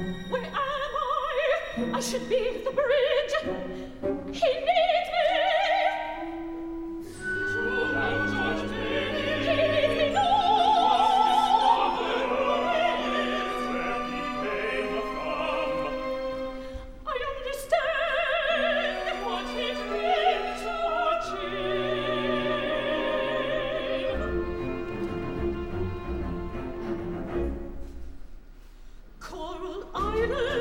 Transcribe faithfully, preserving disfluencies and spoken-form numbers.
Where am I? I should be at the bridge. He needs me. He needs me now. I understand what it means to achieve. Coral Island.